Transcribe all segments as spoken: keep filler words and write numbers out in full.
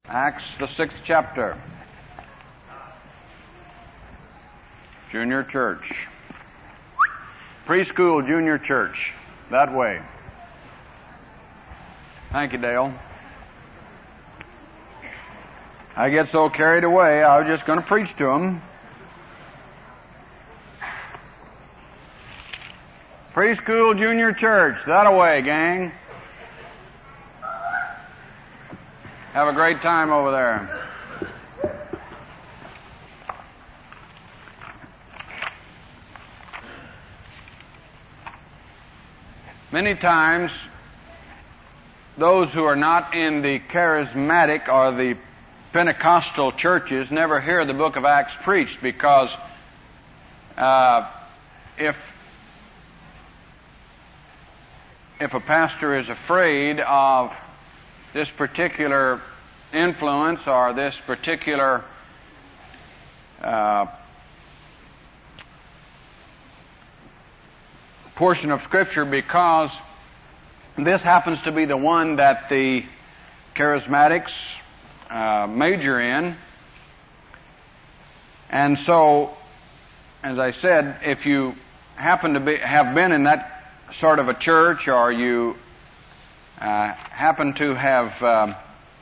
Acts, the sixth chapter. Junior church. Preschool junior church. That way. Thank you, Dale. I get so carried away, I was just going to preach to them. Preschool junior church. That away, gang. Have a great time over there. Many times, those who are not in the charismatic or the Pentecostal churches never hear the book of Acts preached because uh, if if a pastor is afraid of this particular influence or this particular uh, portion of Scripture, because this happens to be the one that the charismatics uh, major in. And so, as I said, if you happen to be, have been in that sort of a church, or you uh, happen to have uh,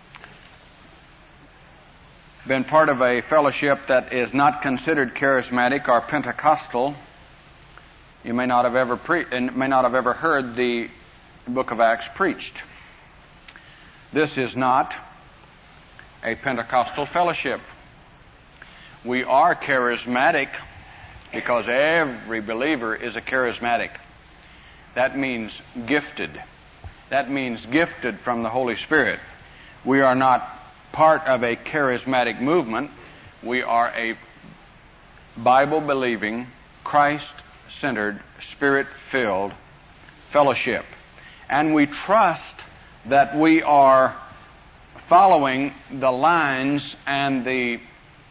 been part of a fellowship that is not considered charismatic or Pentecostal, you may not have ever pre- and may not have ever heard the book of Acts preached. This is not a Pentecostal fellowship. We are charismatic because every believer is a charismatic. That means gifted. That means gifted from the Holy Spirit. We are not part of a charismatic movement. We are a Bible-believing, Christ-centered, Spirit-filled fellowship. And we trust that we are following the lines and the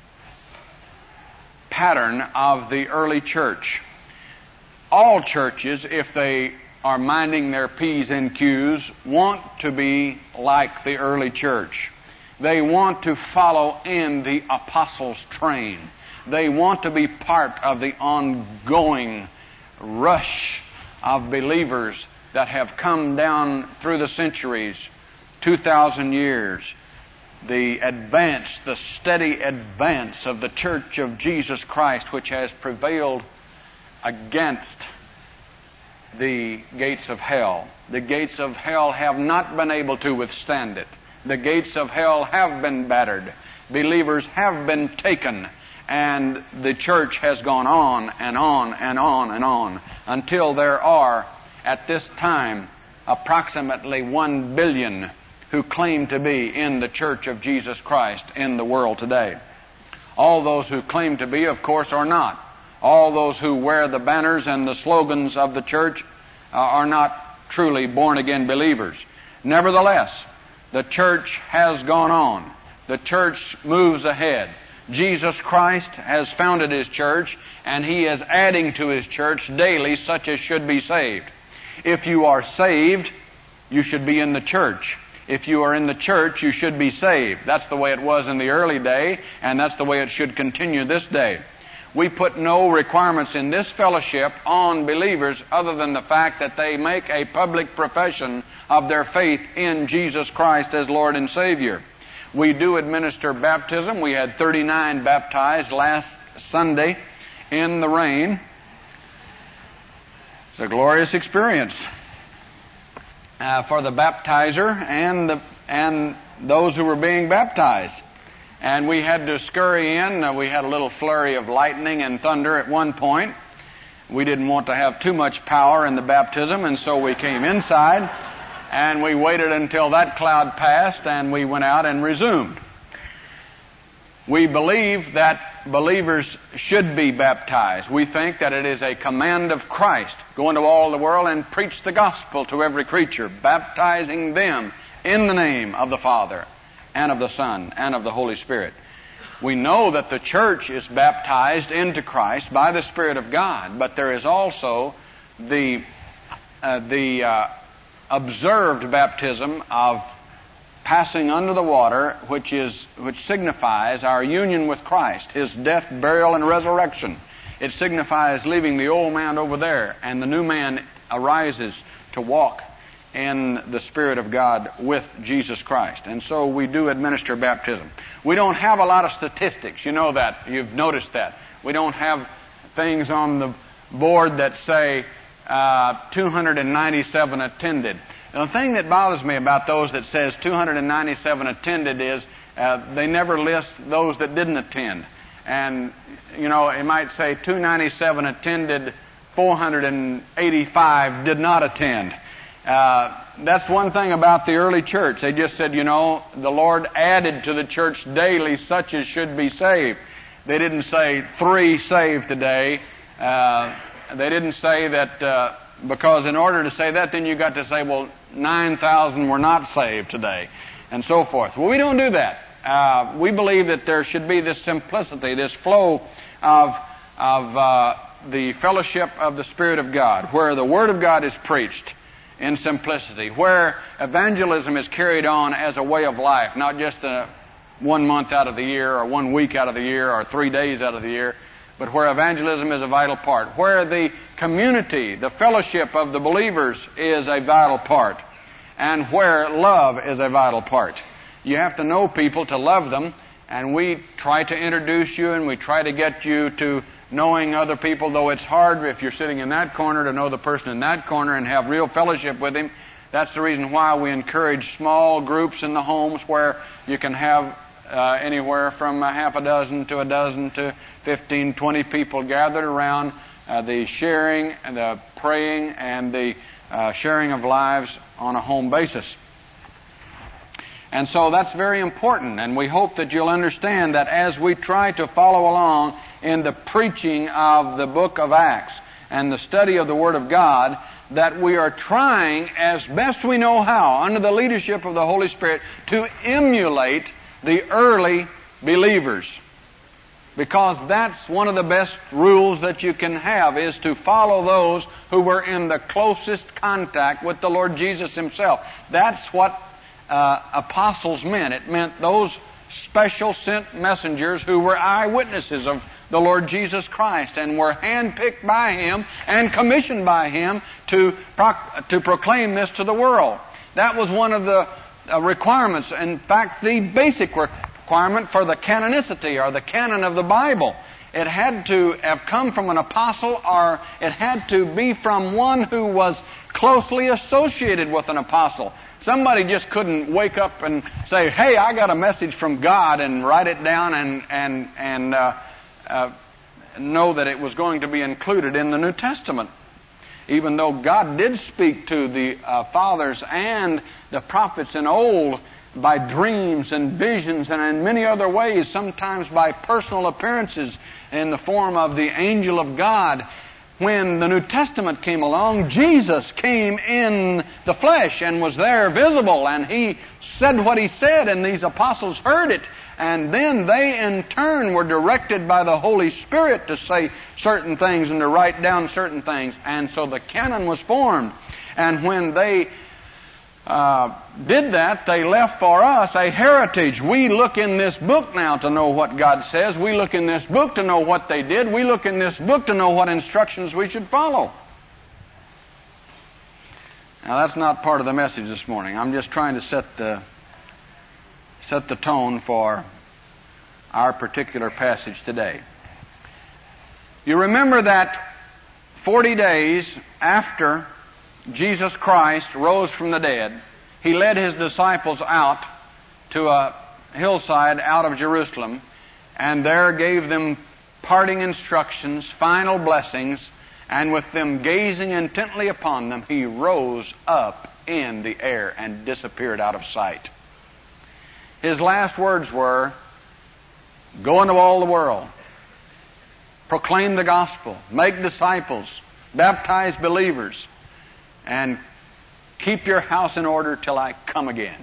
pattern of the early church. All churches, if they are minding their P's and Q's, want to be like the early church. They want to follow in the apostles' train. They want to be part of the ongoing rush of believers that have come down through the centuries, two thousand years. The advance, the steady advance of the Church of Jesus Christ, which has prevailed against the gates of hell. The gates of hell have not been able to withstand it. The gates of hell have been battered. Believers have been taken. And the church has gone on and on and on and on until there are, at this time, approximately one billion who claim to be in the Church of Jesus Christ in the world today. All those who claim to be, of course, are not. All those who wear the banners and the slogans of the church uh, are not truly born-again believers. Nevertheless, the church has gone on. The church moves ahead. Jesus Christ has founded His church, and He is adding to His church daily such as should be saved. If you are saved, you should be in the church. If you are in the church, you should be saved. That's the way it was in the early day, and that's the way it should continue this day. We put no requirements in this fellowship on believers other than the fact that they make a public profession of their faith in Jesus Christ as Lord and Savior. We do administer baptism. We had thirty-nine baptized last Sunday in the rain. It's a glorious experience uh, for the baptizer and the and those who were being baptized. And we had to scurry in. Uh, we had a little flurry of lightning and thunder at one point. We didn't want to have too much power in the baptism, and so we came inside, and we waited until that cloud passed, and we went out and resumed. We believe that believers should be baptized. We think that it is a command of Christ. Go into all the world and preach the gospel to every creature, baptizing them in the name of the Father, and of the Son, and of the Holy Spirit. We know that the church is baptized into Christ by the Spirit of God, but there is also the uh, the uh, observed baptism of passing under the water, which is which signifies our union with Christ, His death, burial, and resurrection. It signifies leaving the old man over there, and the new man arises to walk in the Spirit of God with Jesus Christ. And so we do administer baptism. We don't have a lot of statistics. You know that. You've noticed that. We don't have things on the board that say uh, two hundred ninety-seven attended. And the thing that bothers me about those that says two hundred ninety-seven attended is uh, they never list those that didn't attend. And, you know, it might say two hundred ninety-seven attended, four hundred eighty-five did not attend. Uh, that's one thing about the early church. They just said, you know, the Lord added to the church daily such as should be saved. They didn't say three saved today. Uh, they didn't say that, uh, because in order to say that, then you got to say, well, nine thousand were not saved today, and so forth. Well, we don't do that. Uh, we believe that there should be this simplicity, this flow of, of uh, the fellowship of the Spirit of God, where the Word of God is preached in simplicity, where evangelism is carried on as a way of life, not just a one month out of the year or one week out of the year or three days out of the year, but where evangelism is a vital part, where the community, the fellowship of the believers is a vital part, and where love is a vital part. You have to know people to love them, and we try to introduce you and we try to get you to knowing other people, though it's hard if you're sitting in that corner to know the person in that corner and have real fellowship with him. That's the reason why we encourage small groups in the homes where you can have uh, anywhere from a half a dozen to a dozen to fifteen, twenty people gathered around uh, the sharing and the praying and the uh, sharing of lives on a home basis. And so that's very important, and we hope that you'll understand that as we try to follow along in the preaching of the book of Acts and the study of the Word of God, that we are trying as best we know how, under the leadership of the Holy Spirit, to emulate the early believers. Because that's one of the best rules that you can have, is to follow those who were in the closest contact with the Lord Jesus Himself. That's what Uh, apostles meant. It meant those special sent messengers who were eyewitnesses of the Lord Jesus Christ and were handpicked by Him and commissioned by Him to pro- to proclaim this to the world. That was one of the uh, requirements. In fact, the basic requirement for the canonicity or the canon of the Bible. It had to have come from an apostle, or it had to be from one who was closely associated with an apostle. Somebody just couldn't wake up and say, "Hey, I got a message from God," and write it down and and and uh, uh, know that it was going to be included in the New Testament. Even though God did speak to the uh, fathers and the prophets in old by dreams and visions and in many other ways, sometimes by personal appearances in the form of the angel of God. When the New Testament came along, Jesus came in the flesh and was there visible, and He said what He said, and these apostles heard it, and then they in turn were directed by the Holy Spirit to say certain things and to write down certain things, and so the canon was formed. And when they Uh, did that, they left for us a heritage. We look in this book now to know what God says. We look in this book to know what they did. We look in this book to know what instructions we should follow. Now, that's not part of the message this morning. I'm just trying to set the set the tone for our particular passage today. You remember that forty days after Jesus Christ rose from the dead, He led His disciples out to a hillside out of Jerusalem, and there gave them parting instructions, final blessings, and with them gazing intently upon them, He rose up in the air and disappeared out of sight. His last words were, "Go into all the world, proclaim the gospel, make disciples, baptize believers, and keep your house in order till I come again."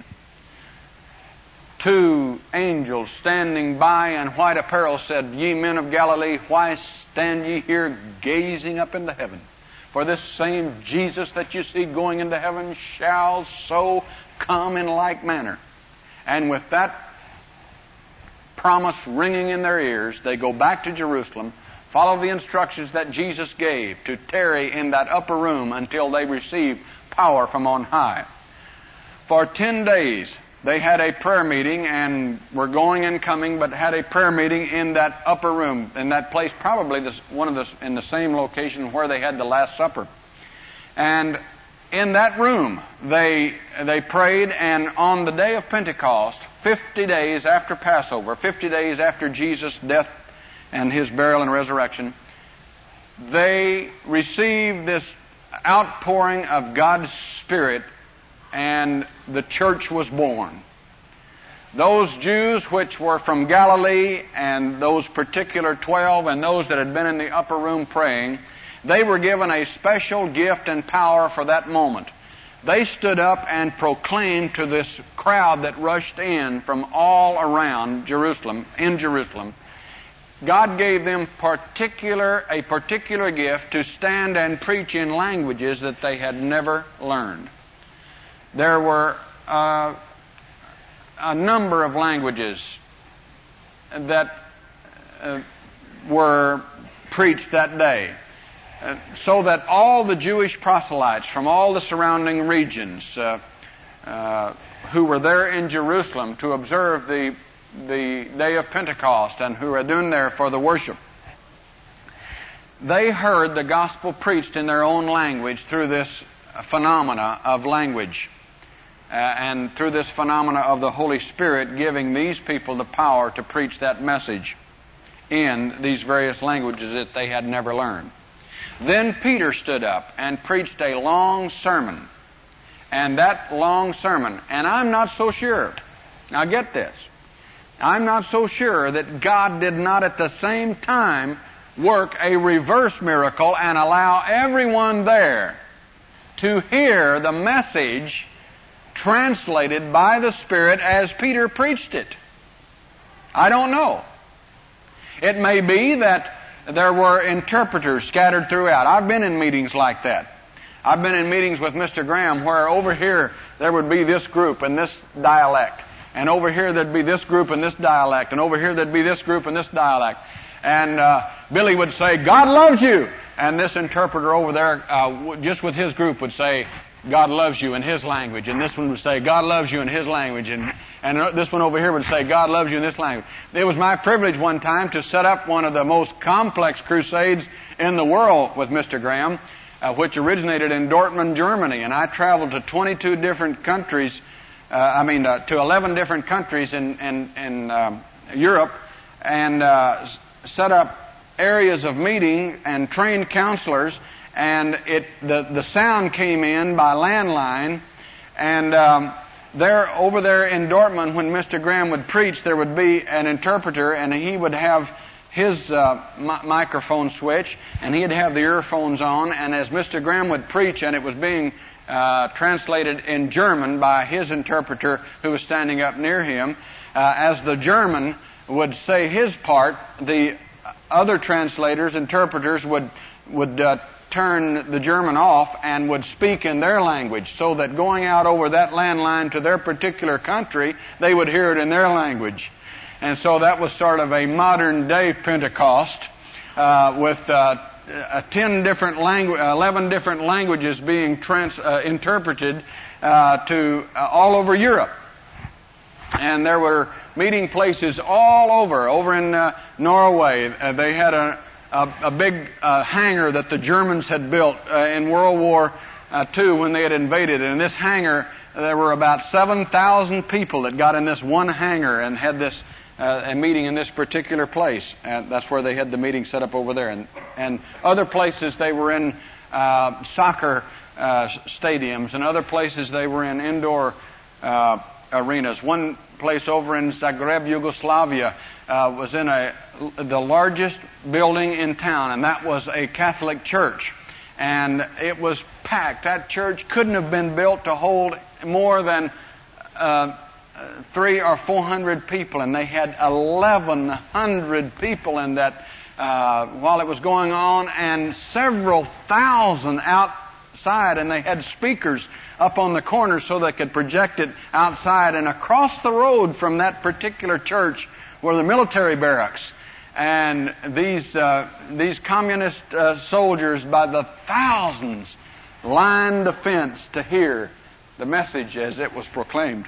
Two angels standing by in white apparel said, "Ye men of Galilee, why stand ye here gazing up into heaven? For this same Jesus that you see going into heaven shall so come in like manner And with that promise ringing in their ears, they go back to Jerusalem, follow the instructions that Jesus gave to tarry in that upper room until they receive power from on high. For ten days, they had a prayer meeting and were going and coming, but had a prayer meeting in that upper room, in that place, probably this, one of the, in the same location where they had the Last Supper. And in that room, they they prayed, and on the day of Pentecost, fifty days after Passover, fifty days after Jesus' death and His burial and resurrection, they received this outpouring of God's Spirit, and the church was born. Those Jews which were from Galilee, and those particular twelve, and those that had been in the upper room praying, they were given a special gift and power for that moment. They stood up and proclaimed to this crowd that rushed in from all around Jerusalem, in Jerusalem. God gave them particular, a particular gift to stand and preach in languages that they had never learned. There were uh, a number of languages that uh, were preached that day, uh, so that all the Jewish proselytes from all the surrounding regions uh, uh, who were there in Jerusalem to observe the the day of Pentecost and who had been there for the worship, they heard the gospel preached in their own language through this phenomena of language. Uh, and through this phenomena of the Holy Spirit giving these people the power to preach that message in these various languages that they had never learned. Then Peter stood up and preached a long sermon. And that long sermon, and I'm not so sure, now get this, I'm not so sure that God did not at the same time work a reverse miracle and allow everyone there to hear the message translated by the Spirit as Peter preached it. I don't know. It may be that there were interpreters scattered throughout. I've been in meetings like that. I've been in meetings with Mister Graham where over here there would be this group and this dialect, and over here there'd be this group and this dialect, and over here there'd be this group and this dialect. And uh, Billy would say, "God loves you," and this interpreter over there, uh, just with his group, would say, "God loves you" in his language, and this one would say, "God loves you" in his language, and, and this one over here would say, "God loves you" in this language. It was my privilege one time to set up one of the most complex crusades in the world with Mister Graham, uh, which originated in Dortmund, Germany, and I traveled to twenty-two different countries, uh, I mean uh, to eleven different countries in, in, in um, Europe, and uh, set up areas of meeting and trained counselors. And it the the sound came in by landline, and um, there over there in Dortmund, when Mister Graham would preach, there would be an interpreter, and he would have his uh, mi- microphone switch, and he'd have the earphones on, and as Mister Graham would preach, and it was being uh, translated in German by his interpreter, who was standing up near him, uh, as the German would say his part, the other translators, interpreters would would uh, turn the German off and would speak in their language, so that going out over that landline to their particular country, they would hear it in their language. And so that was sort of a modern day Pentecost, uh, with uh, uh, ten different langu- eleven different languages being trans- uh, interpreted uh, to uh, all over Europe. And there were meeting places all over. Over in uh, Norway, uh, they had a A, a big uh, hangar that the Germans had built uh, in World War uh, Two when they had invaded. And in this hangar, there were about seven thousand people that got in this one hangar and had this uh, a meeting in this particular place. And that's where they had the meeting set up over there. And, and other places they were in uh, soccer uh, stadiums, and other places they were in indoor uh, arenas. One place over in Zagreb, Yugoslavia, uh, was in a the largest building in town, and that was a Catholic church. And it was packed. That church couldn't have been built to hold more than uh, three or four hundred people, and they had eleven hundred people in that uh, while it was going on, and several thousand out side, and they had speakers up on the corner so they could project it outside. And across the road from that particular church were the military barracks. And these uh, these communist uh, soldiers by the thousands lined the fence to hear the message as it was proclaimed.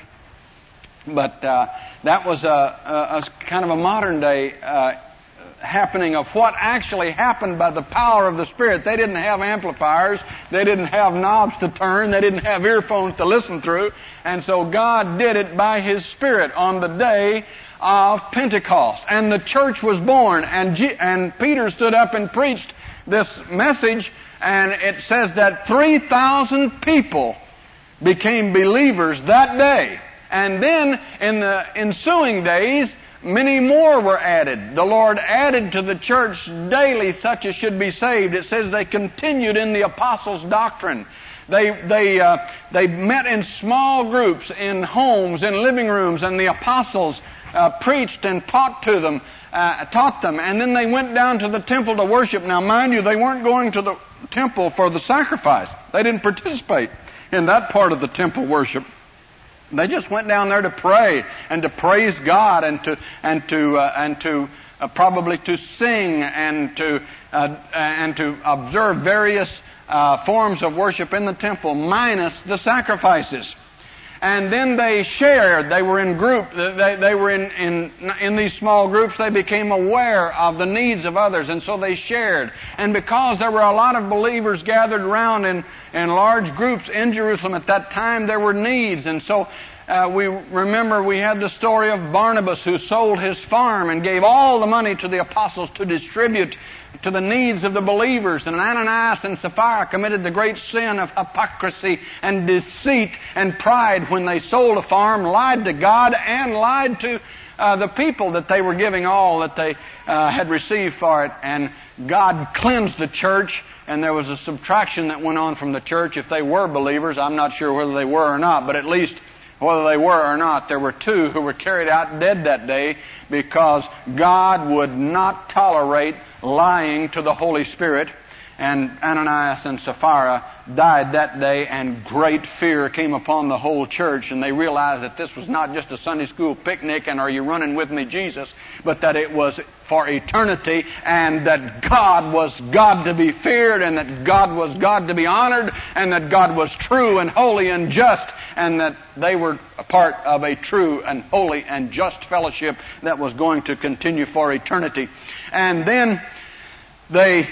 But uh, that was a, a, a kind of a modern day uh, happening of what actually happened by the power of the Spirit. They didn't have amplifiers. They didn't have knobs to turn. They didn't have earphones to listen through. And so God did it by His Spirit on the day of Pentecost. And the church was born. And, G- and Peter stood up and preached this message. And it says that three thousand people became believers that day. And then in the ensuing days, many more were added. The Lord added to the church daily such as should be saved. It says they continued in the apostles' doctrine. They they uh, they met in small groups, in homes, in living rooms, and the apostles uh, preached and taught to them, uh, taught them. And then they went down to the temple to worship. Now, mind you, they weren't going to the temple for the sacrifice. They didn't participate in that part of the temple worship. They just went down there to pray and to praise God and to and to uh, and to uh, probably to sing and to uh, and to observe various uh, forms of worship in the temple, minus the sacrifices. And then they shared. They were in group. They, they were in, in in these small groups. They became aware of the needs of others, and so they shared. And because there were a lot of believers gathered around in, in large groups in Jerusalem at that time, there were needs. And so uh, we remember we had the story of Barnabas, who sold his farm and gave all the money to the apostles to distribute to the needs of the believers. And Ananias and Sapphira committed the great sin of hypocrisy and deceit and pride when they sold a farm, lied to God and lied to uh, the people that they were giving all that they uh, had received for it. And God cleansed the church, and there was a subtraction that went on from the church. If they were believers, I'm not sure whether they were or not, but at least whether they were or not, there were two who were carried out dead that day because God would not tolerate lying to the Holy Spirit. And Ananias and Sapphira died that day, and great fear came upon the whole church, and they realized that this was not just a Sunday school picnic and are you running with me, Jesus, but that it was for eternity, and that God was God to be feared, and that God was God to be honored, and that God was true and holy and just, and that they were a part of a true and holy and just fellowship that was going to continue for eternity. And then they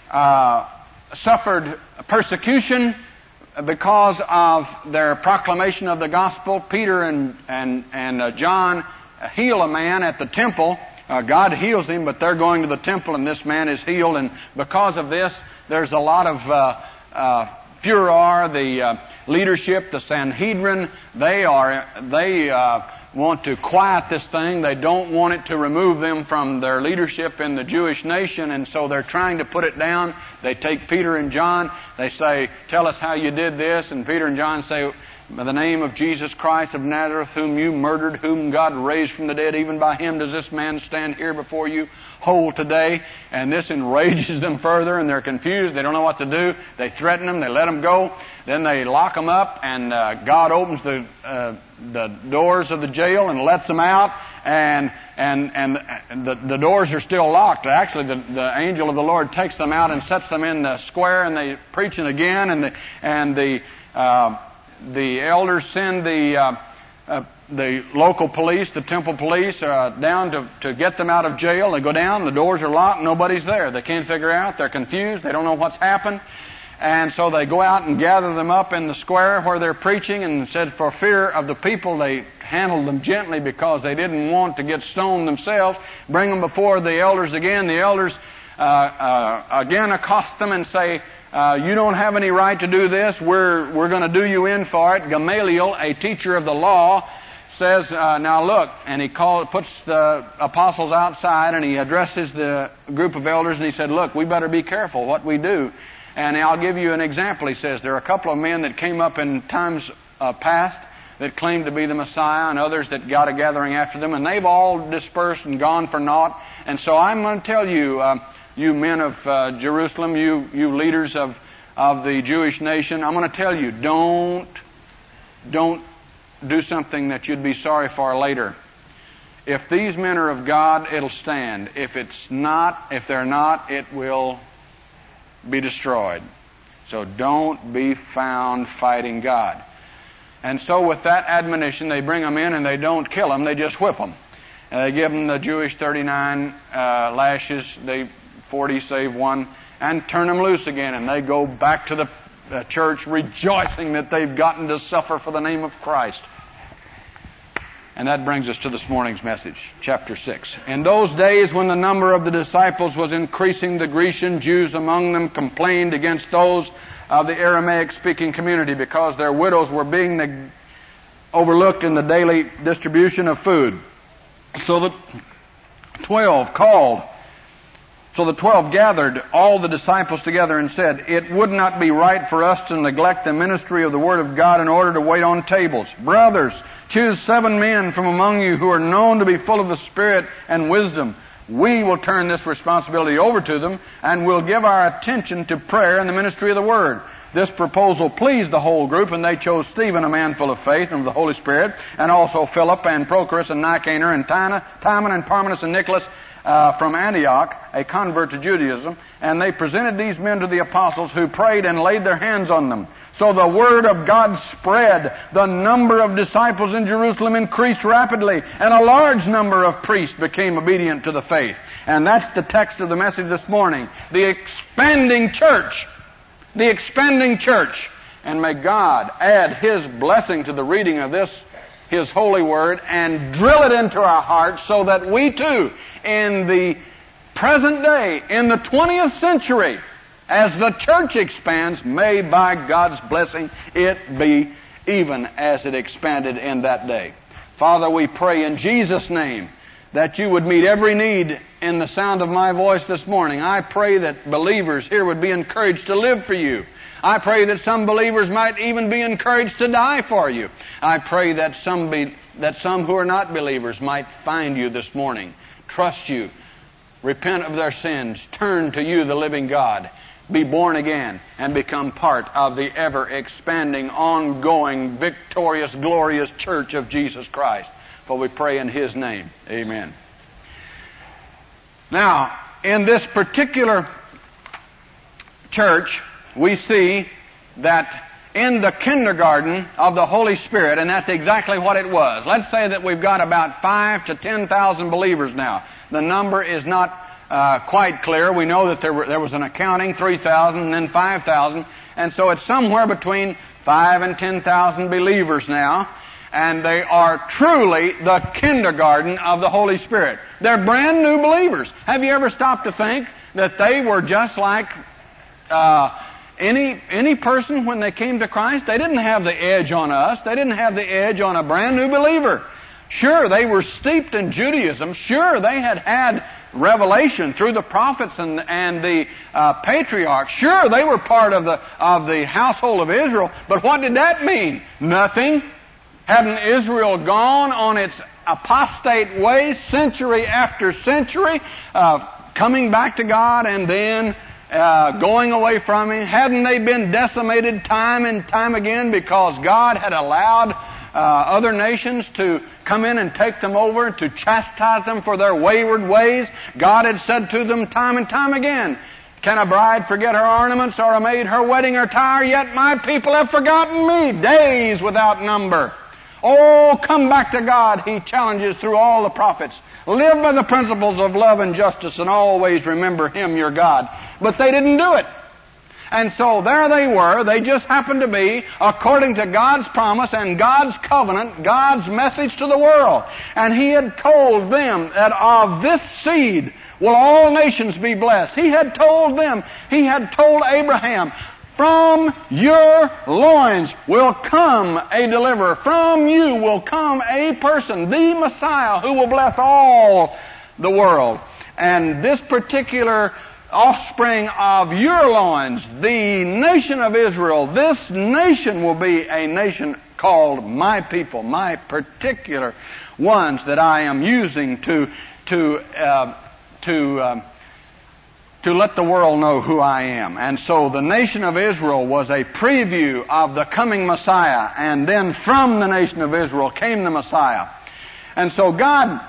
Uh, suffered persecution because of their proclamation of the gospel. Peter and and and uh, John heal a man at the temple. Uh, God heals him, but they're going to the temple, and this man is healed. And because of this, there's a lot of uh, uh, furor. The uh, leadership, the Sanhedrin, they are they. Uh, want to quiet this thing. They don't want it to remove them from their leadership in the Jewish nation, and so they're trying to put it down. They take Peter and John. They say, tell us how you did this. And Peter and John say, by the name of Jesus Christ of Nazareth, whom you murdered, whom God raised from the dead, even by Him does this man stand here before you whole today. And this enrages them further, and they're confused. They don't know what to do. They threaten them. They let them go. Then they lock them up, and uh, God opens the uh, the doors of the jail and lets them out. And and and the the doors are still locked. Actually, the the angel of the Lord takes them out and sets them in the square, and they preach it again. And the and the uh, the elders send the uh, uh, the local police, the temple police, uh, down to to get them out of jail. They go down. The doors are locked. Nobody's there. They can't figure out. They're confused. They don't know what's happened. And so they go out and gather them up in the square where they're preaching, and said for fear of the people, they handled them gently because they didn't want to get stoned themselves. Bring them before the elders again. The elders uh, uh, again accost them and say, uh, you don't have any right to do this. We're, we're going to do you in for it. Gamaliel, a teacher of the law, says, uh, now look, and he called, puts the apostles outside, and he addresses the group of elders, and he said, look, we better be careful what we do. And I'll give you an example. He says there are a couple of men that came up in times uh, past that claimed to be the Messiah, and others that got a gathering after them, and they've all dispersed and gone for naught. And so I'm going to tell you, uh, you men of uh, Jerusalem, you you leaders of of the Jewish nation, I'm going to tell you, don't, don't do something that you'd be sorry for later. If these men are of God, it'll stand. If it's not, if they're not, it will be destroyed. So don't be found fighting God. And so with that admonition, they bring them in and they don't kill them, they just whip them. And they give them the Jewish thirty-nine uh, lashes, they forty save one, and turn them loose again. And they go back to the uh, church rejoicing that they've gotten to suffer for the name of Christ. And that brings us to this morning's message, chapter six. In those days when the number of the disciples was increasing, the Grecian Jews among them complained against those of the Aramaic-speaking community because their widows were being neg- overlooked in the daily distribution of food. So the twelve called, so the twelve gathered all the disciples together and said, "It would not be right for us to neglect the ministry of the Word of God in order to wait on tables. Brothers, choose seven men from among you who are known to be full of the Spirit and wisdom. We will turn this responsibility over to them, and we'll give our attention to prayer and the ministry of the Word." This proposal pleased the whole group, and they chose Stephen, a man full of faith and of the Holy Spirit, and also Philip and Prochorus and Nicanor and Timon and Parmenas and Nicholas uh, from Antioch, a convert to Judaism. And they presented these men to the apostles, who prayed and laid their hands on them. So the word of God spread. The number of disciples in Jerusalem increased rapidly, and a large number of priests became obedient to the faith. And that's the text of the message this morning. The expanding church. The expanding church. And may God add His blessing to the reading of this, His holy word, and drill it into our hearts so that we too, in the present day, in the twentieth century, as the church expands, may by God's blessing it be even as it expanded in that day. Father, we pray in Jesus' name that you would meet every need in the sound of my voice this morning. I pray that believers here would be encouraged to live for you. I pray that some believers might even be encouraged to die for you. I pray that some be, that some who are not believers might find you this morning, trust you, repent of their sins, turn to you, the living God, be born again, and become part of the ever-expanding, ongoing, victorious, glorious church of Jesus Christ. For we pray in His name. Amen. Now, in this particular church, we see that in the kindergarten of the Holy Spirit, and that's exactly what it was. Let's say that we've got about five to ten thousand believers now. The number is not uh, quite clear. We know that there were, there was an accounting, three thousand, and then five thousand. And so it's somewhere between five and ten thousand believers now. And they are truly the kindergarten of the Holy Spirit. They're brand new believers. Have you ever stopped to think that they were just like uh, any any person when they came to Christ? They didn't have the edge on us. They didn't have the edge on a brand new believer. Sure, they were steeped in Judaism. Sure, they had had revelation through the prophets and and the uh, patriarchs. Sure, they were part of the of the household of Israel. But what did that mean? Nothing. Hadn't Israel gone on its apostate way century after century, uh, coming back to God and then uh, going away from Him? Hadn't they been decimated time and time again because God had allowed uh, other nations to come in and take them over, to chastise them for their wayward ways? God had said to them time and time again, "Can a bride forget her ornaments, or a maid her wedding attire? Yet my people have forgotten me days without number." Oh, come back to God, He challenges through all the prophets. Live by the principles of love and justice, and always remember Him, your God. But they didn't do it. And so there they were. They just happened to be, according to God's promise and God's covenant, God's message to the world. And He had told them that of this seed will all nations be blessed. He had told them, He had told Abraham, from your loins will come a deliverer. From you will come a person, the Messiah, who will bless all the world. And this particular offspring of your loins, the nation of Israel, this nation will be a nation called my people, my particular ones that I am using to to uh, to um, to let the world know who I am. And so the nation of Israel was a preview of the coming Messiah, and then from the nation of Israel came the Messiah. And so God,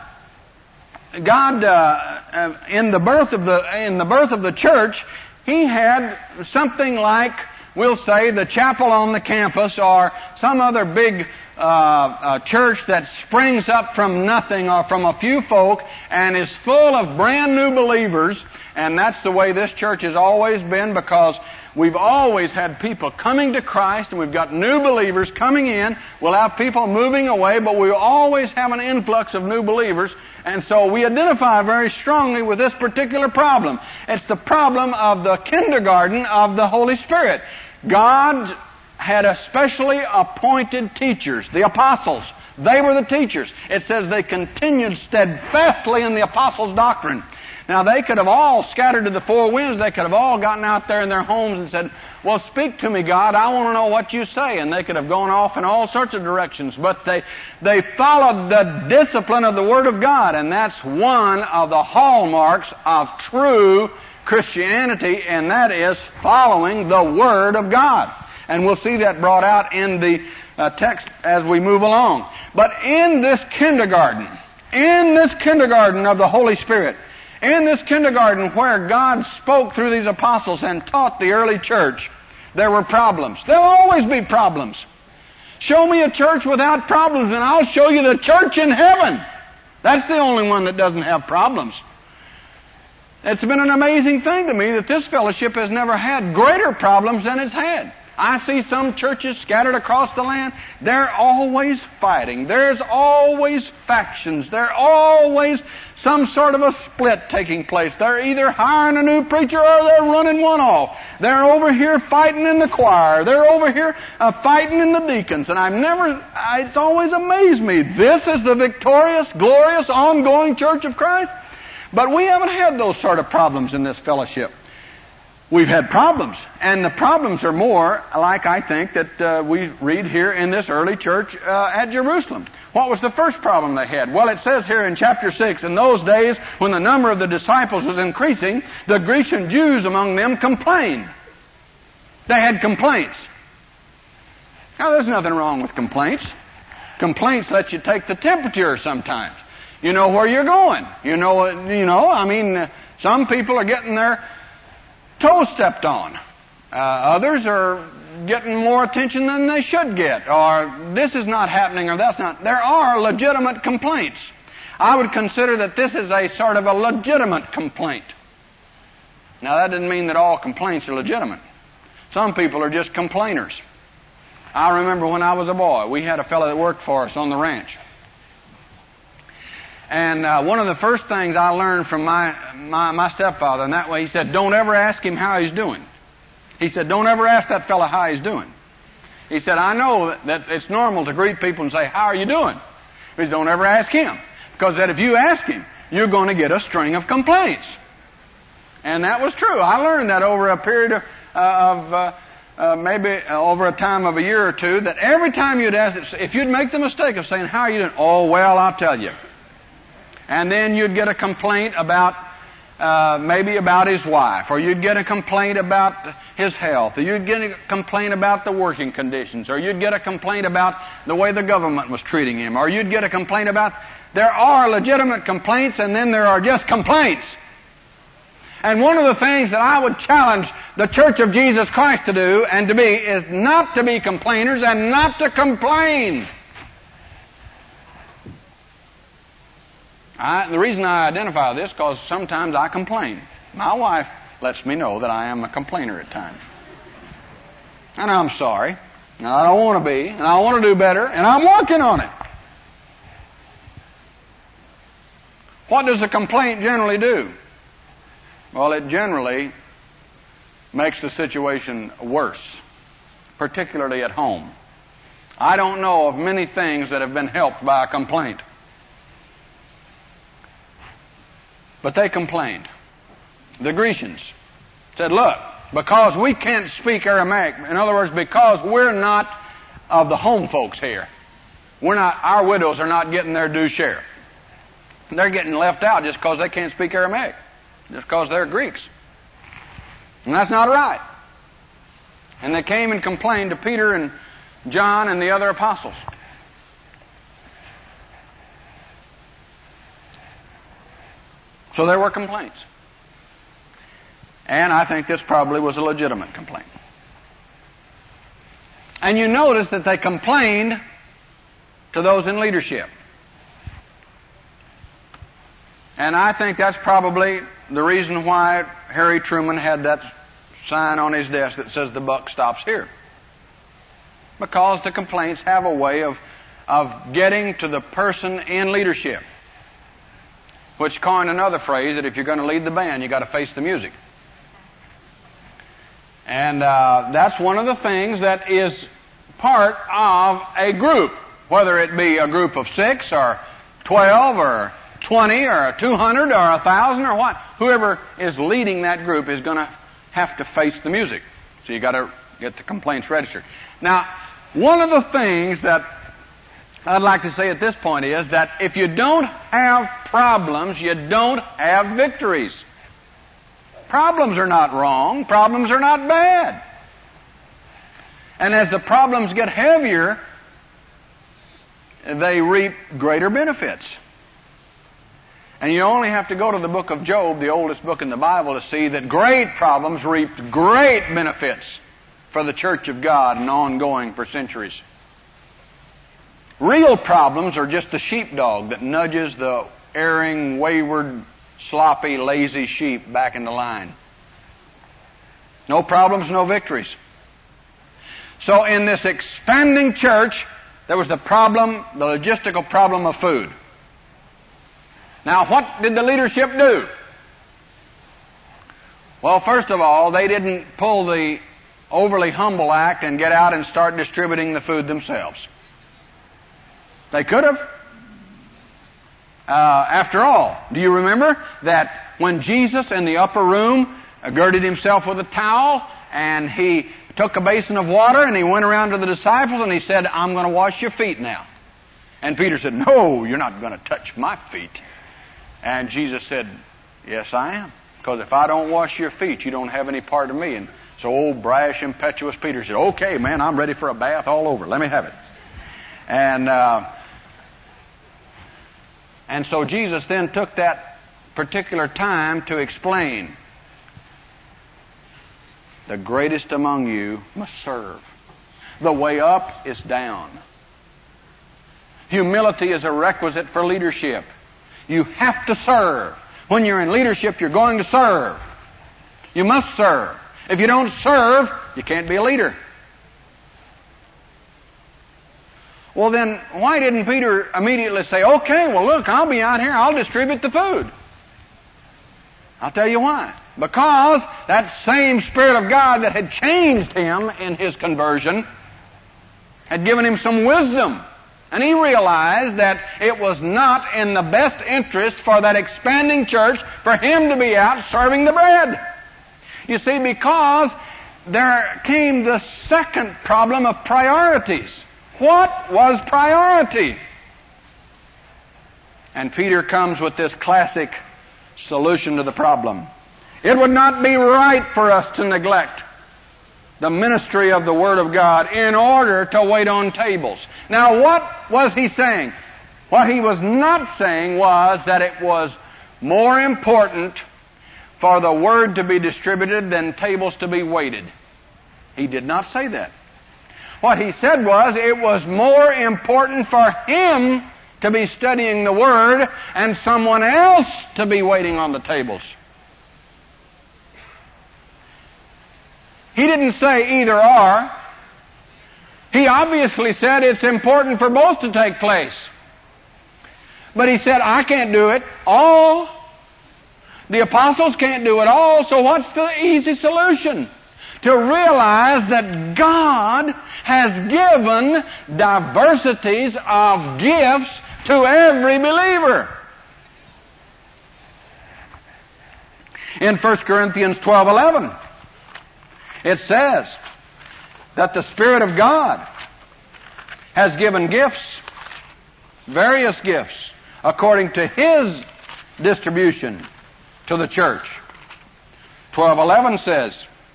God, uh, in the birth of the in the birth of the church, He had something like, we'll say, the chapel on the campus, or some other big uh, uh, church that springs up from nothing or from a few folk and is full of brand new believers. And that's the way this church has always been, because we've always had people coming to Christ, and we've got new believers coming in. We'll have people moving away, but we always have an influx of new believers. And so we identify very strongly with this particular problem. It's the problem of the kindergarten of the Holy Spirit. God had especially appointed teachers, the apostles. They were the teachers. It says they continued steadfastly in the apostles' doctrine. Now, they could have all scattered to the four winds. They could have all gotten out there in their homes and said, well, speak to me, God. I want to know what you say. And they could have gone off in all sorts of directions. But they, they followed the discipline of the Word of God. And that's one of the hallmarks of true Christianity, and that is following the Word of God. And we'll see that brought out in the uh, text as we move along. But in this kindergarten, in this kindergarten of the Holy Spirit, in this kindergarten where God spoke through these apostles and taught the early church, there were problems. There will always be problems. Show me a church without problems, and I'll show you the church in heaven. That's the only one that doesn't have problems. It's been an amazing thing to me that this fellowship has never had greater problems than it's had. I see some churches scattered across the land. They're always fighting. There's always factions. There's always some sort of a split taking place. They're either hiring a new preacher or they're running one off. They're over here fighting in the choir. They're over here uh, fighting in the deacons. And I've never, it's always amazed me. This is the victorious, glorious, ongoing church of Christ. But we haven't had those sort of problems in this fellowship. We've had problems, and the problems are more like, I think, that uh, we read here in this early church uh, at Jerusalem. What was the first problem they had? Well, it says here in chapter six, in those days when the number of the disciples was increasing, the Grecian Jews among them complained. They had complaints. Now, there's nothing wrong with complaints. Complaints let you take the temperature sometimes. You know where you're going. You know, you know, I mean, some people are getting their toes stepped on. Uh, others are getting more attention than they should get, or this is not happening, or that's not. There are legitimate complaints. I would consider that this is a sort of a legitimate complaint. Now, that doesn't mean that all complaints are legitimate. Some people are just complainers. I remember when I was a boy, we had a fellow that worked for us on the ranch. And uh, one of the first things I learned from my, my my stepfather, and that way he said, don't ever ask him how he's doing. He said, don't ever ask that fellow how he's doing. He said, I know that, that it's normal to greet people and say, how are you doing? He said, don't ever ask him. Because that if you ask him, you're going to get a string of complaints. And that was true. I learned that over a period of, uh, of uh, uh, maybe uh, over a time of a year or two, that every time you'd ask, if you'd make the mistake of saying, how are you doing? Oh, well, I'll tell you. And then you'd get a complaint about, uh, maybe about his wife, or you'd get a complaint about his health, or you'd get a complaint about the working conditions, or you'd get a complaint about the way the government was treating him, or you'd get a complaint about, there are legitimate complaints, and then there are just complaints. And one of the things that I would challenge the Church of Jesus Christ to do and to be is not to be complainers and not to complain. I, the reason I identify this is because sometimes I complain. My wife lets me know that I am a complainer at times. And I'm sorry. And I don't want to be. And I want to do better. And I'm working on it. What does a complaint generally do? Well, it generally makes the situation worse, particularly at home. I don't know of many things that have been helped by a complaint. But they complained. The Grecians said, look, because we can't speak Aramaic, in other words, because we're not of the home folks here, we're not, our widows are not getting their due share. They're getting left out just because they can't speak Aramaic, just because they're Greeks. And that's not right. And they came and complained to Peter and John and the other apostles. So there were complaints. And I think this probably was a legitimate complaint. And you notice that they complained to those in leadership. And I think that's probably the reason why Harry Truman had that sign on his desk that says the buck stops here. Because the complaints have a way of, of getting to the person in leadership. Which coined another phrase that if you're going to lead the band, you've got to face the music. And uh, that's one of the things that is part of a group, whether it be a group of six or twelve or twenty or two hundred or a thousand or what. Whoever is leading that group is going to have to face the music. So you got to get the complaints registered. Now, one of the things that I'd like to say at this point is that if you don't have problems, you don't have victories. Problems are not wrong. Problems are not bad. And as the problems get heavier, they reap greater benefits. And you only have to go to the book of Job, the oldest book in the Bible, to see that great problems reaped great benefits for the church of God and ongoing for centuries. Real problems are just the sheepdog that nudges the erring, wayward, sloppy, lazy sheep back into line. No problems, no victories. So in this expanding church, there was the problem, the logistical problem of food. Now, what did the leadership do? Well, first of all, they didn't pull the overly humble act and get out and start distributing the food themselves. They could have. Uh, after all, do you remember that when Jesus in the upper room girded himself with a towel and he took a basin of water and he went around to the disciples and he said, I'm going to wash your feet now. And Peter said, no, you're not going to touch my feet. And Jesus said, yes, I am. Because if I don't wash your feet, you don't have any part of me. And so old brash, impetuous Peter said, okay, man, I'm ready for a bath all over. Let me have it. And uh, and so Jesus then took that particular time to explain, the greatest among you must serve. The way up is down. Humility is a requisite for leadership. You have to serve. When you're in leadership, you're going to serve. You must serve. If you don't serve, you can't be a leader. Well, then, why didn't Peter immediately say, okay, well, look, I'll be out here, I'll distribute the food? I'll tell you why. Because that same Spirit of God that had changed him in his conversion had given him some wisdom. And he realized that it was not in the best interest for that expanding church for him to be out serving the bread. You see, because there came the second problem of priorities. What was priority? And Peter comes with this classic solution to the problem. It would not be right for us to neglect the ministry of the Word of God in order to wait on tables. Now, what was he saying? What he was not saying was that it was more important for the Word to be distributed than tables to be waited. He did not say that. What he said was it was more important for him to be studying the Word and someone else to be waiting on the tables. He didn't say either or. He obviously said it's important for both to take place. But he said, I can't do it all. The apostles can't do it all, so what's the easy solution? To realize that God has given diversities of gifts to every believer. In First Corinthians twelve eleven, it says that the Spirit of God has given gifts, various gifts, according to His distribution to the church. twelve eleven says,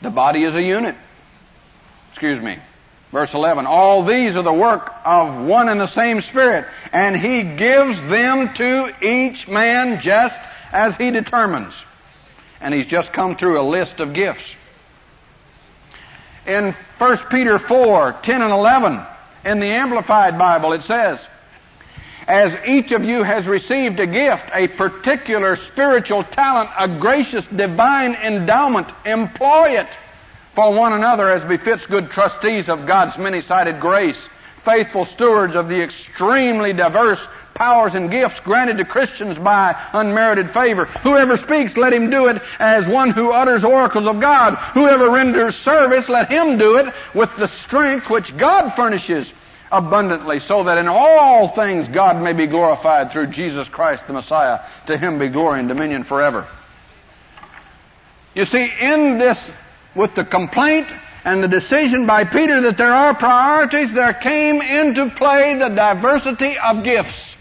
The body is a unit. Excuse me. Verse eleven, all these are the work of one and the same Spirit, and He gives them to each man just as He determines. And He's just come through a list of gifts. In First Peter four, ten and eleven, in the Amplified Bible, it says, as each of you has received a gift, a particular spiritual talent, a gracious divine endowment, employ it for one another as befits good trustees of God's many-sided grace, faithful stewards of the extremely diverse powers and gifts granted to Christians by unmerited favor. Whoever speaks, let him do it as one who utters oracles of God. Whoever renders service, let him do it with the strength which God furnishes abundantly, so that in all things God may be glorified through Jesus Christ the Messiah. To Him be glory and dominion forever. You see, in this, with the complaint and the decision by Peter that there are priorities, there came into play the diversity of gifts.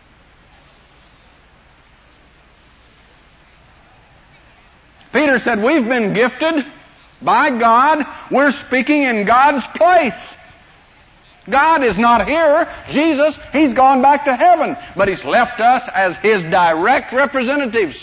Peter said, we've been gifted by God. We're speaking in God's place. God is not here. Jesus, He's gone back to heaven. But He's left us as His direct representatives.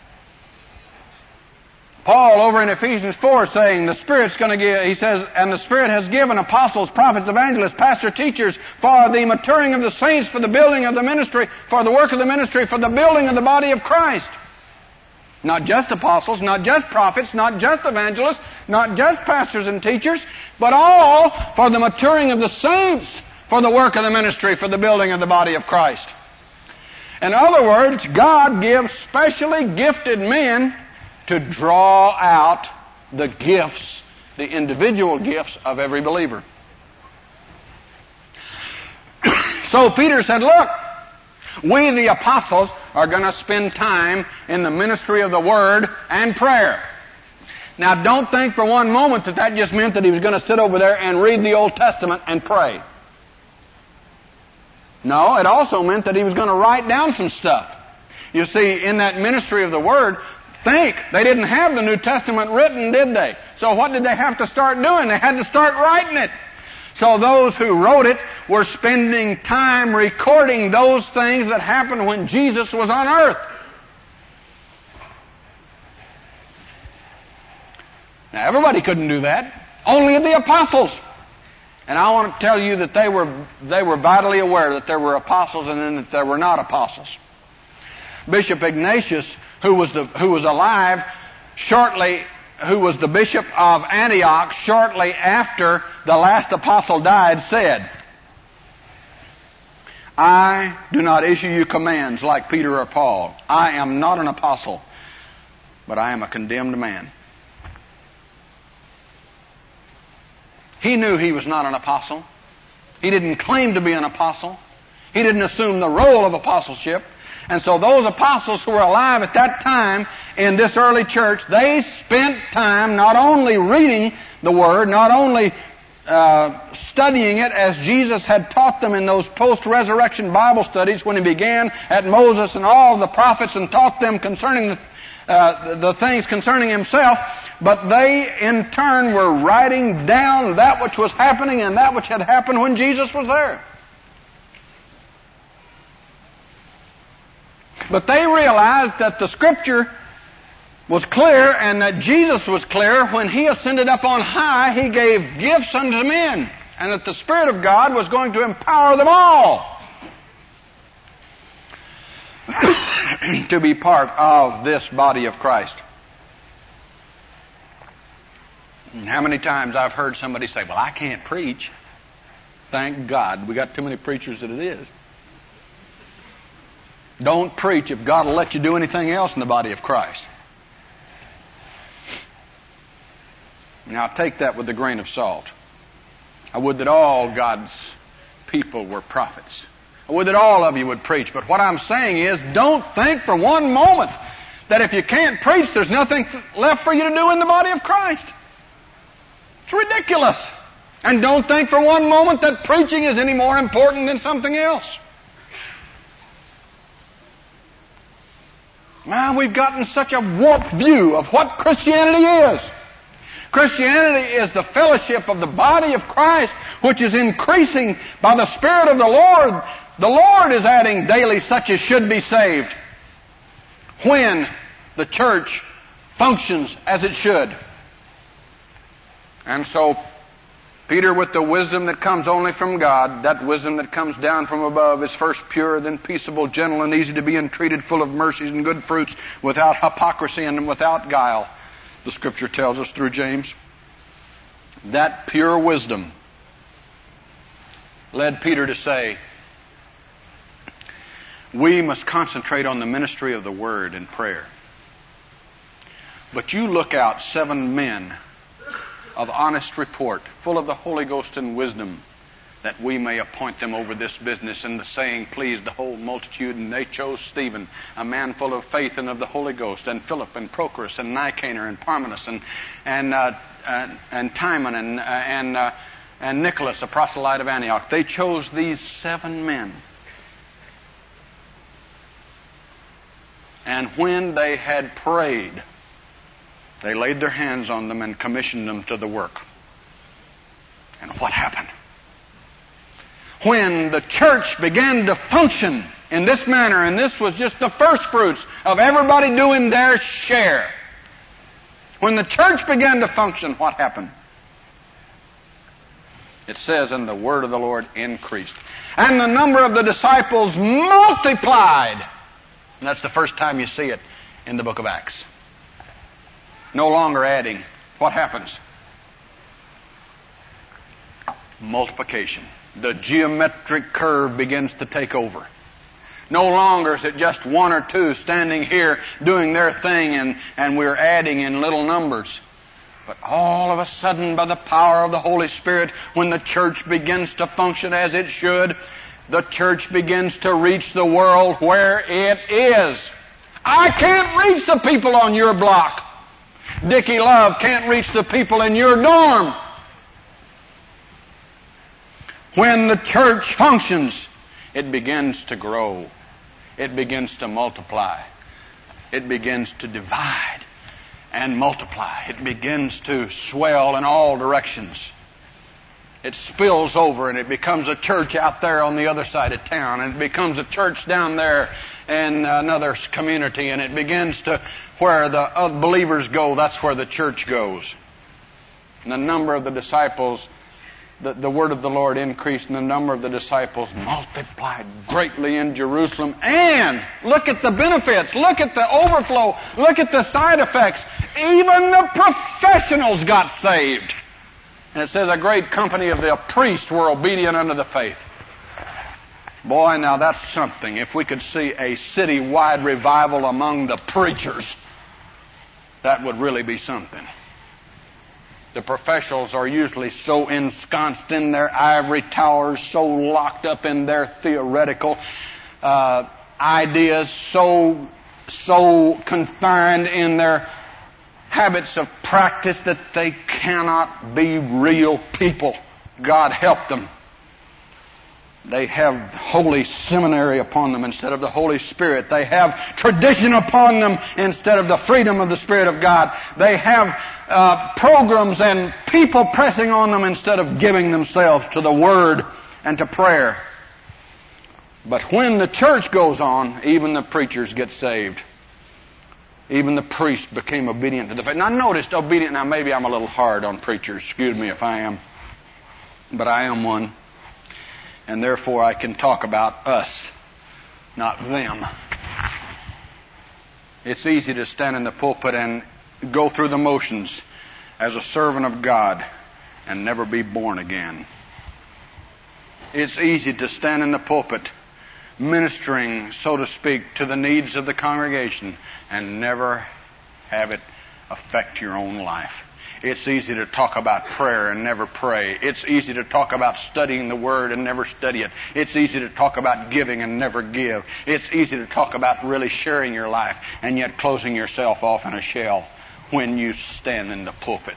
Paul over in Ephesians four saying the Spirit's going to give, he says, and the Spirit has given apostles, prophets, evangelists, pastors, teachers for the maturing of the saints, for the building of the ministry, for the work of the ministry, for the building of the body of Christ. Not just apostles, not just prophets, not just evangelists, not just pastors and teachers, but all for the maturing of the saints, for the work of the ministry, for the building of the body of Christ. In other words, God gives specially gifted men to draw out the gifts, the individual gifts of every believer. So Peter said, look, we the apostles are going to spend time in the ministry of the Word and prayer. Now don't think for one moment that that just meant that he was going to sit over there and read the Old Testament and pray. No, it also meant that he was going to write down some stuff. You see, in that ministry of the Word, think, they didn't have the New Testament written, did they? So what did they have to start doing? They had to start writing it. So those who wrote it were spending time recording those things that happened when Jesus was on earth. Now everybody couldn't do that. Only the apostles. And I want to tell you that they were they were vitally aware that there were apostles and then that there were not apostles. Bishop Ignatius, who was the who was alive shortly who was the bishop of Antioch shortly after the last apostle died, said, I do not issue you commands like Peter or Paul. I am not an apostle, but I am a condemned man. He knew he was not an apostle. He didn't claim to be an apostle. He didn't assume the role of apostleship. And so those apostles who were alive at that time in this early church, they spent time not only reading the Word, not only uh, studying it as Jesus had taught them in those post-resurrection Bible studies when He began at Moses and all the prophets and taught them concerning the, uh, the things concerning Himself, but they in turn were writing down that which was happening and that which had happened when Jesus was there. But they realized that the Scripture was clear and that Jesus was clear. When He ascended up on high, He gave gifts unto men, and that the Spirit of God was going to empower them all to be part of this body of Christ. And how many times I've heard somebody say, well, I can't preach. Thank God, we got too many preachers that it is. Don't preach if God will let you do anything else in the body of Christ. Now take that with a grain of salt. I would that all God's people were prophets. I would that all of you would preach. But what I'm saying is, don't think for one moment that if you can't preach, there's nothing left for you to do in the body of Christ. It's ridiculous. And don't think for one moment that preaching is any more important than something else. Now we've gotten such a warped view of what Christianity is. Christianity is the fellowship of the body of Christ, which is increasing by the Spirit of the Lord. The Lord is adding daily such as should be saved when the church functions as it should. And so, Peter, with the wisdom that comes only from God, that wisdom that comes down from above, is first pure, then peaceable, gentle, and easy to be entreated, full of mercies and good fruits, without hypocrisy and without guile. The Scripture tells us through James. That pure wisdom led Peter to say, we must concentrate on the ministry of the Word and prayer. But you look out seven men of honest report, full of the Holy Ghost and wisdom, that we may appoint them over this business. And the saying pleased the whole multitude, and they chose Stephen, a man full of faith and of the Holy Ghost, and Philip and Prochorus and Nicanor and Parmenas and and uh, uh, and Timon and uh, and uh, and Nicholas, a proselyte of Antioch. They chose these seven men. And when they had prayed, they laid their hands on them and commissioned them to the work. And what happened? When the church began to function in this manner, and this was just the first fruits of everybody doing their share. When the church began to function, what happened? It says, and the word of the Lord increased. And the number of the disciples multiplied. And that's the first time you see it in the book of Acts. No longer adding. What happens? Multiplication. The geometric curve begins to take over. No longer is it just one or two standing here doing their thing and, and we're adding in little numbers. But all of a sudden, by the power of the Holy Spirit, when the church begins to function as it should, the church begins to reach the world where it is. I can't reach the people on your block. Dickie Love can't reach the people in your dorm. When the church functions, it begins to grow. It begins to multiply. It begins to divide and multiply. It begins to swell in all directions. It spills over and it becomes a church out there on the other side of town, and it becomes a church down there in another community, and it begins to where the other believers go, that's where the church goes. And the number of the disciples, the, the word of the Lord increased, and the number of the disciples multiplied greatly in Jerusalem. And look at the benefits, look at the overflow, look at the side effects. Even the professionals got saved. And it says a great company of the priests were obedient unto the faith. Boy, now that's something. If we could see a city-wide revival among the preachers, that would really be something. The professionals are usually so ensconced in their ivory towers, so locked up in their theoretical uh, ideas, so so confined in their habits of practice that they cannot be real people. God help them. They have Holy Seminary upon them instead of the Holy Spirit. They have tradition upon them instead of the freedom of the Spirit of God. They have uh, programs and people pressing on them instead of giving themselves to the Word and to prayer. But when the church goes on, even the preachers get saved. Even the priests became obedient to the faith. Now notice, obedient, now maybe I'm a little hard on preachers. Excuse me if I am. But I am one. And therefore I can talk about us, not them. It's easy to stand in the pulpit and go through the motions as a servant of God and never be born again. It's easy to stand in the pulpit ministering, so to speak, to the needs of the congregation and never have it affect your own life. It's easy to talk about prayer and never pray. It's easy to talk about studying the Word and never study it. It's easy to talk about giving and never give. It's easy to talk about really sharing your life and yet closing yourself off in a shell when you stand in the pulpit.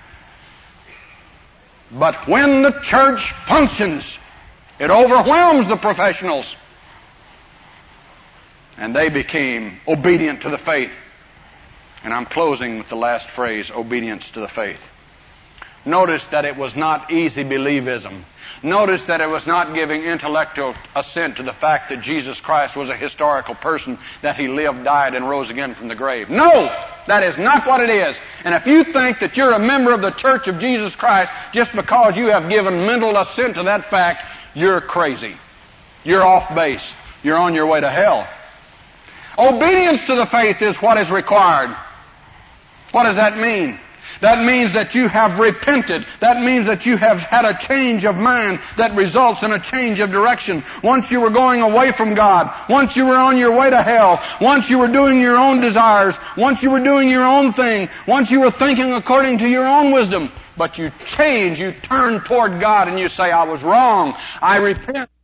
But when the church functions, it overwhelms the professionals. And they became obedient to the faith. And I'm closing with the last phrase, obedience to the faith. Notice that it was not easy believism. Notice that it was not giving intellectual assent to the fact that Jesus Christ was a historical person, that He lived, died, and rose again from the grave. No! That is not what it is. And if you think that you're a member of the Church of Jesus Christ just because you have given mental assent to that fact, you're crazy. You're off base. You're on your way to hell. Obedience to the faith is what is required. What does that mean? That means that you have repented. That means that you have had a change of mind that results in a change of direction. Once you were going away from God. Once you were on your way to hell. Once you were doing your own desires. Once you were doing your own thing. Once you were thinking according to your own wisdom. But you change, you turn toward God and you say, I was wrong. I repent.